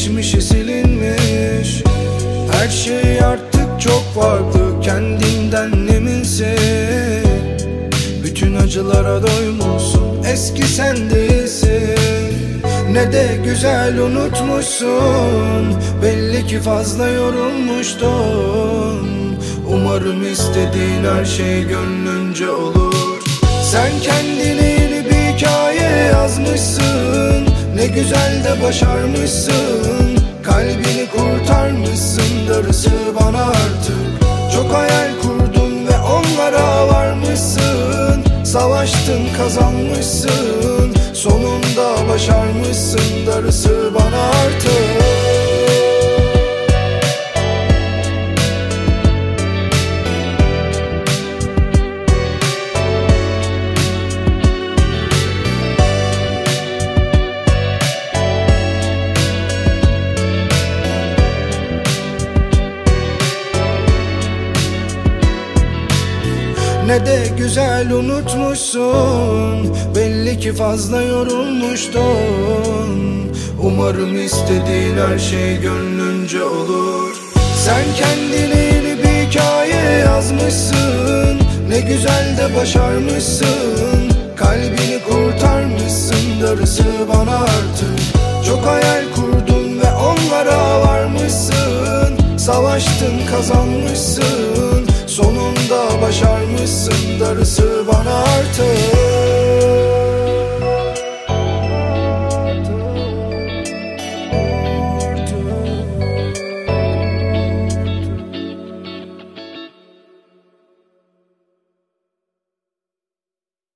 geçmişi silinmiş. Her şey artık çok farklı, kendinden eminsin. Bütün acılara doymuşsun, eski sen değilsin. Ne de güzel unutmuşsun, belli ki fazla yorulmuştun. Umarım istediğin her şey gönlünce olur. Sen kendine yeni bir hikaye yazmışsın, ne güzel de başarmışsın. Kalbini kurtarmışsın, darısı bana artık. Çok hayal kurdun ve onlara varmışsın. Savaştın, kazanmışsın, sonunda başarmışsın, darısı bana artık. Ne de güzel unutmuşsun, belli ki fazla yorulmuştun. Umarım istediğin her şey gönlünce olur. Sen kendine yeni bir hikaye yazmışsın, ne güzel de başarmışsın. Kalbini kurtarmışsın, darısı bana artık. Çok hayal kurdun ve onlara varmışsın. Savaştın, kazanmışsın, sonunda başarmışsın, darısı bana artık.